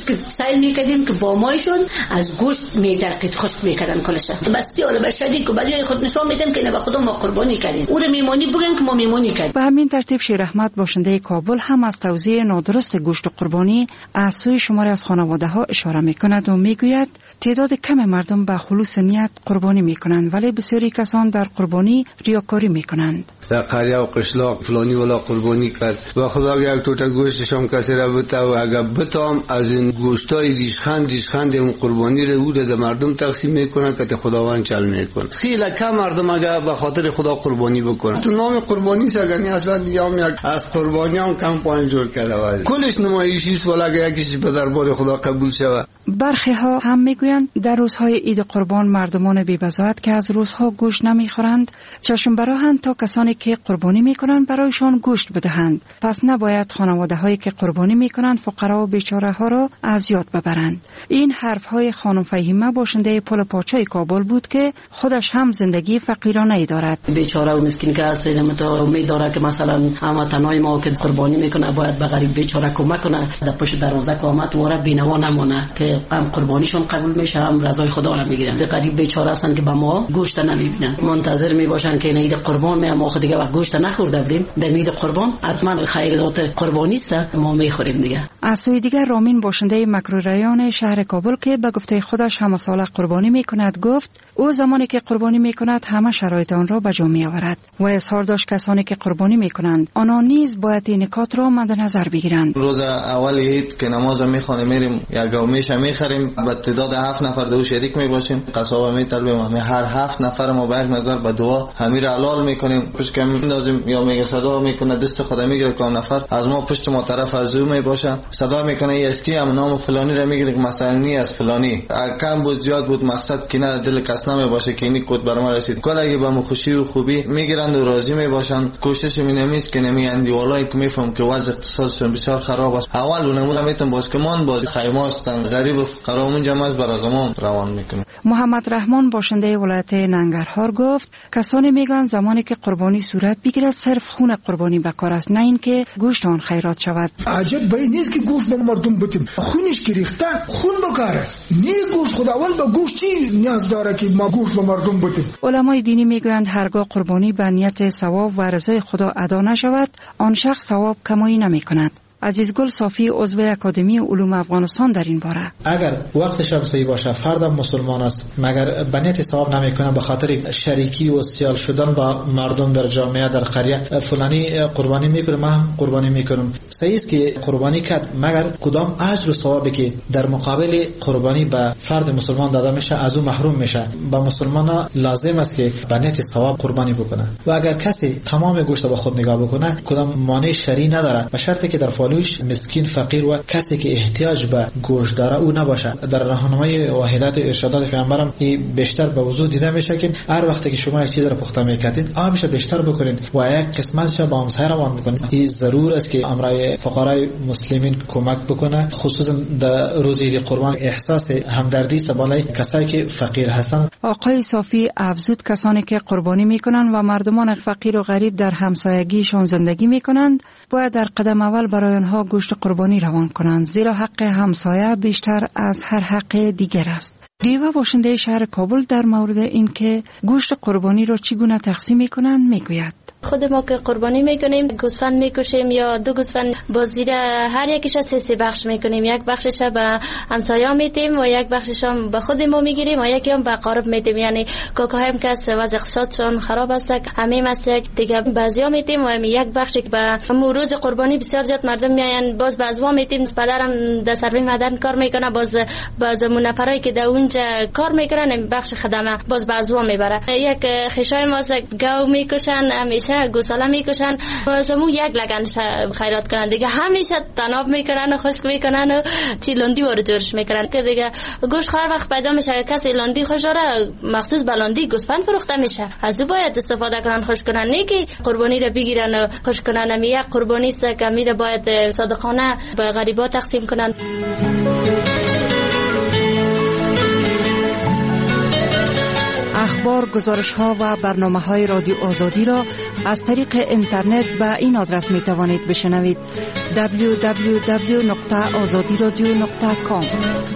که سعی میکردیم که با مایشون از گوشت میدرقید خشک میکردن کلش. بس حالا بشدی که برای خود نشون میدم که نه به خود ما قربانی کردیم، او رو میمونی بگن که ما میمونی کردیم. به همین ترتیب شیر احمد باشنده کابل هم از توزیع نادرست گوشت قربانی از سوی شماری از خانواده‌ها اشاره میکند و میگوید تعداد کم مردم به خلوص نیت قربانی میکنند، ولی بسیاری کسان در قربانی ریاکاری میکنند. در قریه و قشلاق فلانی ولا قربانی کرد و خدا یک توته گوشتش هم کسی را بته و اگر بتام از این گوشتای ریشخند اون قربانی رو در مردم تقسیم میکنه که خداوند چل میکنه. خیلی کم مردم اگر به خاطر خدا قربانی بکنه تو نام قربانی سگنی اصلا دیام یک از قربانی هم کمپاین جور کرده و کلش نمایشی است، ولی اگر یکیش به دربار خدا قبول شود. برخی ها هم میگویند در روزهای عید قربان مردمان بی‌بضاعت که از روزها گوشت نمیخورند چشم براهند تا کسانی که قربانی میکنند برایشان گوشت بدهند. پس نباید خانواده هایی که قربانی میکنند فقرا و بیچاره ها را اذیت ببرند. این حرف های خانم فهیمه باشنده پل پاچای کابل بود که خودش هم زندگی فقیرانه ای دارد. بیچاره و مسکین که از سینمتا امید داره که مثلا هموطنای ما که قربانی میکنه باید به غریب بیچاره کمک کنه، در پشت دروازه قامت واره بینوا نمونه که هم قربانیشون قبول میشه هم رضای خدا را میگیرن. به غریب بیچاره هستن که با ما گوشت نمیبینن، منتظر میباشن که عید قربان ما خود دیگه وقت گوشت نخورده بودیم، در عید قربان حتما خیرات قربانی است ما میخوریم دیگه. از سوی دیگر رامین باشنده مکروریان شهر کابل که به گفته خودش همه ساله قربانی میکند گفت او زمانی که قربانی میکند همه شرایط آن را به جا میآورد و اظهار داشت کسانی که قربانی میکنند آنها نیز باید این نکات را مد نظر بگیرند. روز اول عید که نماز میخوانیم میریم یک گومیش میخریم، به تعداد 7 نفر دو شریک میباشیم، قصابه میطلبیم، هر 7 نفر ما به یک نظر به دعا همین را حلال میکنیم، پشت کم میندازیم یا میگه صدا میکنه دست خدا میگیره که نفر از ما پشت ما طرف از او میباشه صدا میکنه اسکی هم نام فلانی را میگیره که مثلا نی از فلانی، کم بود زیاد بود مقصد که نه دل کس نمیباشه که اینی کد بر ما رسید، کل اگه با خوشی و خوبی میگیرند و راضی میباشن. کوشش مینمیست که نمیاندی والای که میفهم که وضع اقتصادشون بسیار خراب است. اول اونمون میتون باز که من باز خیماستن غریب و فقرامون جمع از برازمان روان میکنه. محمد رحمان باشنده ولایت ننگرهار گفت کسانی میگن زمانی که قربانی صورت بگیرد صرف خون قربانی بکار است، نه اینکه گوشت آن خیرات شود. عجب به این نیست که گوشت به مردم بدیم، خونش که ریخته خون بکار است، نه گوشت. خداوند به گوشت چی نیاز داره که ما گوشت به مردم بدیم؟ علمای دینی میگویند هرگاه قربانی به نیت ثواب و رضای خدا ادا نشود آن شخص ثواب کمایی نمیکند. عزیزگل صافی عضو اکادمی علوم افغانستان در این باره: اگر وقتش هم صحیح باشه فرد مسلمان است مگر به نیت ثواب نمیکنه به خاطر شریکی و سیال شدن با مردم در جامعه در قریه فلانی قربانی میکنه ما هم قربانی میکنم، صحیح است که قربانی کرد مگر کدام اجر و ثوابی که در مقابل قربانی به فرد مسلمان داده میشه از او محروم میشه. به مسلمان لازم است که به نیت ثواب قربانی بکنه و اگر کسی تمام گوشت به خود نگاه بکنه کدام مانع شرعی نداره به شرطی که در مسکین فقیر و کسی که احتیاج به گوشت داره او نباشه. در راهنمای و هدایت ارشادات پیامبرم این بیشتر به وضوح دیده میشه که هر وقتی که شما یک چیز را پخته میکردید آبش بیشتر بکنید و یک قسمتش با همسایه روان میکنید. این ضرور است که امرای فقرای مسلمین کمک بکنه، خصوصا در روز عید قربان احساس همدردی سبالای کسایی که فقیر هستند. آقای صافی افزود کسانی که قربانی میکنند و مردمان فقیر و غریب در همسایگیشان زندگی میکنند باید در قدم اول برای آنها گوشت قربانی روان کنند، زیرا حق همسایه بیشتر از هر حق دیگر است. ریوا باشنده شهر کابل در مورد اینکه گوشت قربانی را چگونه تقسیم میکنند میگوید: خود ما که قربانی میکنیم گوسفند میکشیم یا 2 گوسفند با زیر هر یکیش 3 بخش میکنیم، یک بخشش به همسایه‌ها میدیم و یک بخشش هم به خود ما میگیریم و یکی هم به قارب میدیم. یعنی کاکاهایم که وضع اقتصادشون خراب است همین مثلا دیگه بعضیا میدیم و یک بخش به روز قربانی بسیار زیاد مردم میاین باز بعضوا میدیم. پدرم در سروی مدن کار میکنه باز نفرایی که در اونجا کار میکنن بخش خدمه باز بعضوا میبره. یک خشای ما گاو میکشن همیشه گوساله میکشن بازمو یک لگن خیرات کنن دیگه، همیشه تناب میکنن و خشک میکنن و چی لندی وارو جورش میکنن که دیگه گوشت هر وقت پیدا میشه کسی لندی خوش داره مخصوص بلندی گوسفند فروخته میشه از او باید استفاده کنن خوش کنن، نه که قربانی رو بگیرن و خوش کنن. یک قربانی است که میره باید صادقانه به غریبا تقسیم کنن. اخبار، گزارش ها و برنامه های رادیو آزادی را از طریق اینترنت به این آدرس می توانید بشنوید: www.azadiradio.com.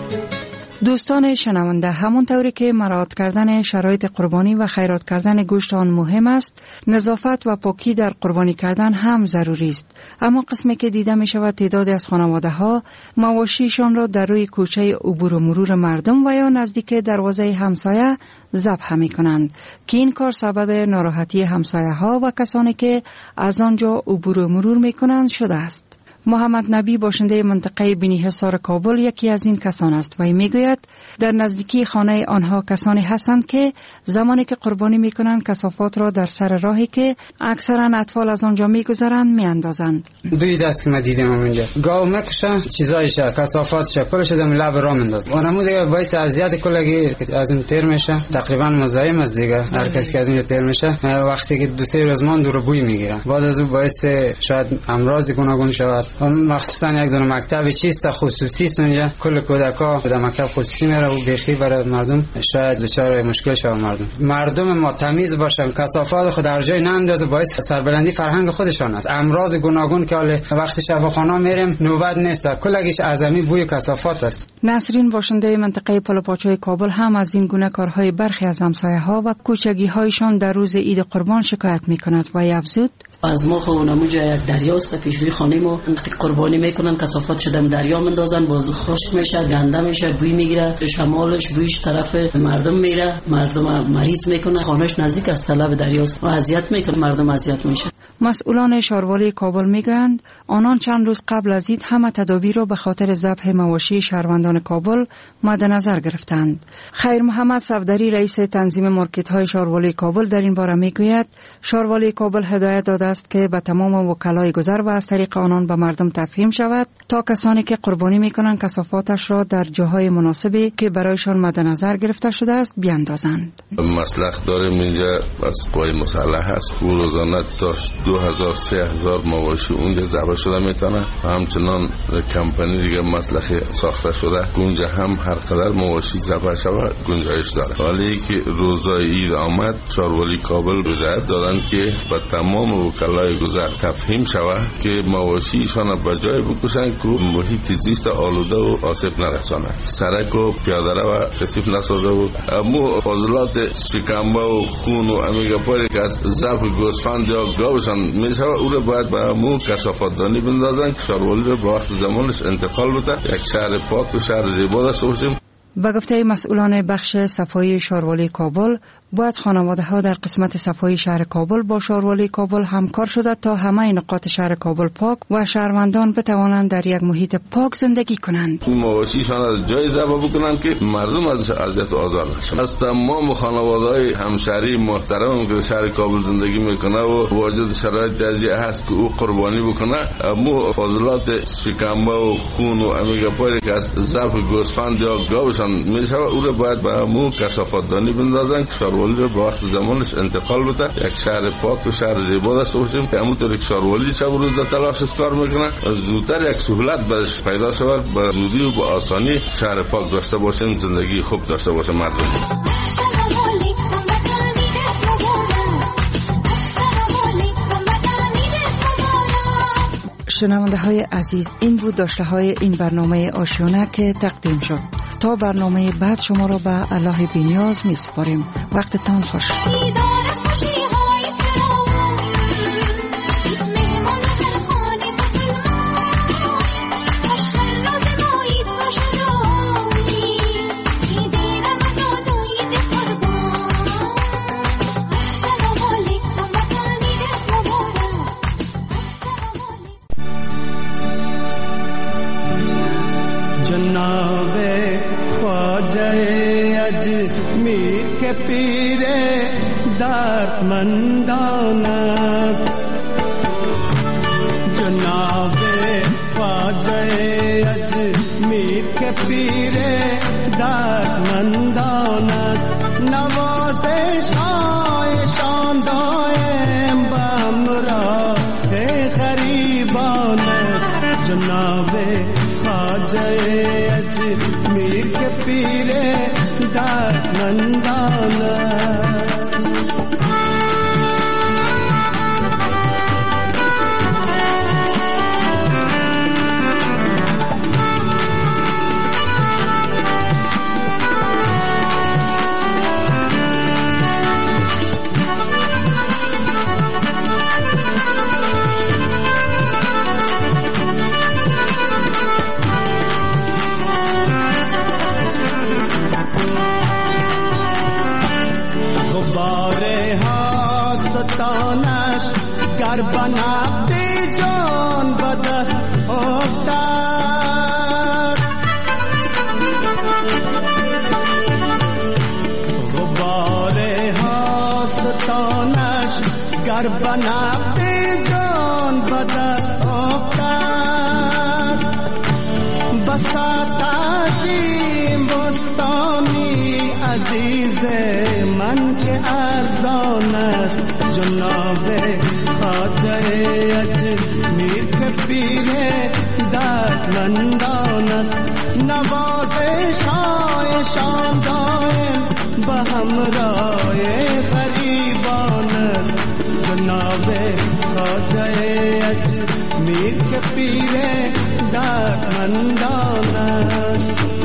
دوستان شنونده، همونطوری که مراعات کردن شرایط قربانی و خیرات کردن گوشت آن مهم است، نظافت و پاکی در قربانی کردن هم ضروری است. اما قسمی که دیده می شود تعدادی از خانواده ها مواشیشان را در روی کوچه عبور و مرور مردم و یا نزدیک دروازه همسایه ذبح می کنند که این کار سبب ناراحتی همسایه ها و کسانی که از آنجا عبور و مرور می کنند شده است. محمد نبی، باشنده منطقه بینی حصار کابل، یکی از این کسان است و میگوید در نزدیکی خانه آنها کسانی هستند که زمانی که قربانی میکنند کثافات را در سر راهی که اکثرا اطفال از آنجا میگذرند میاندازند. دوی دست که ما دیدیم اونجا گاو مکشه چیزایش کثافاتش کلش دم لب راه میندازه. اونمو دیگه باعث اذیت کلگی از اون تیر میشه، تقریبا مزاحم از دیگه هر کسی که از اونجا تیر میشه وقتی که 2-3 روز مان دور بوی میگیره، بعد از اون باعث شاید امراض گوناگون شود. مخصوصا یک دونه مکتب چیست خصوصی است اونجا، کل کودکا به مکتب خصوصی میره و بیخی برای مردم شاید دچار مشکل شود. مردم ما تمیز باشن، کثافات خود در جای نندازه، باعث سربلندی فرهنگ خودشان است. امراض گوناگون که وقتی شفاخانه میریم نوبت نیست، کلگیش اعظمی بوی کثافات است. نسرین، باشنده منطقه پلوپاچوی کابل، هم از این گونه کارهای برخی از همسایه ها و کوچگی هایشان در روز عید قربان شکایت میکند و افزود: از ما خونموجا یک دریاست پیش روی خانه ما، وقتی قربانی میکنن کثافات شدم دریا مندازن، بازو خشک میشه، گنده میشه، بوی میگیره، شمالش رویش طرف مردم میره، مردم مریض میکنه، خانهش نزدیک است طلب دریاست و اذیت میکنه، مردم اذیت میشه. مسئولان شهروالی کابل میگویند آنان چند روز قبل از عید همه تدابیر را به خاطر ذبح مواشی شهروندان کابل مد نظر گرفتند. خیر محمد صفدری، رئیس تنظیم مارکت های شهروالی کابل، در این باره میگوید شهروالی کابل هدایت داده است که به تمام وکلای گذر و از طریق آنان به مردم تفهیم شود تا کسانی که قربانی میکنند کثافاتش را در جاهای مناسبی که برایشان مد نظر گرفته شده است بیاندازند. مسلخ داریم اینجا از قوای مسلح هست که روزانه تا 2000-3000 مواشی اونجا ذبح شده میتونه. همچنان کمپانی دیگه مسلخ ساخته شده اونجا هم هر قدر مواشی ذبح شود گنجایش داره. ولی که روزای عید آمد شهروالی کابل هدایت دادن که به تمام وکلای گذر تفهیم شود که مواشیشان به جای بکشن که محیط زیست آلوده و آسیب نرسانه، سرک و پیاده رو کثیف نسازه و امو فاضلات شکمبه و خون و امیگا پاری که از ذبح گوسفند یا گاوشان میشه او رو باید به امو کثافات دانی بندازن که شهروالی رو به وقت زمانش انتقال بده، یک شهر پاک و شهر زیبا داشته باشیم. به گفته مسئولان بخش صفایی شهروالی کابل، باید خانواده ها در قسمت صفایی شهر کابل با شهروالی کابل همکار شده تا همه نقاط شهر کابل پاک و شهروندان بتوانند در یک محیط پاک زندگی کنند. مواشیشان از جای ذبح بکنند که مردم از اذیت و آزار نشن. از تمام خانواده‌های همشهری محترم که شهر کابل زندگی میکنه و واجد شرایط جزئی هست که او قربانی بکنه، امو فاضلات شکمبه و خون و امیگا پاری که از ذبح گوسفند یا گاوشان میشه او رو باید به امو کثافات دانی بندازن که شهروالی رو به وقت زمانش انتقال بده، یک شهر پاک و شهر زیبا داشته باشیم. همونطور که شهروالی شب روز در تلاشش کار میکنه زودتر یک سهولت برش پیدا شود، به زودی و به آسانی شهر پاک داشته باشیم، زندگی خوب داشته باشه مردم. شنونده های عزیز، این بود داشته های این برنامه آشیانه که تقدیم شد. تا برنامه بعد شما را به الله بی‌نیاز می سپاریم. وقتتان خوش. پیر دردمندان است جناب خواجه اجمیر که پیر دردمندان است نوازش هایشان دائم به همراه غریبان است جناب خواجه اجمیر که پیر دردمندان است گر بنفتی جان بدست افتاد غبار هاستانش گر بنفتی جان بدست افتاد بساط عظیم بستانی عزیز من که ارزان است جناب خواجه اجمیر که پیر دردمندان است نوازش‌هایشان دائم به همراه غریبان است جناب خواجه اجمیر که پیر دردمندان است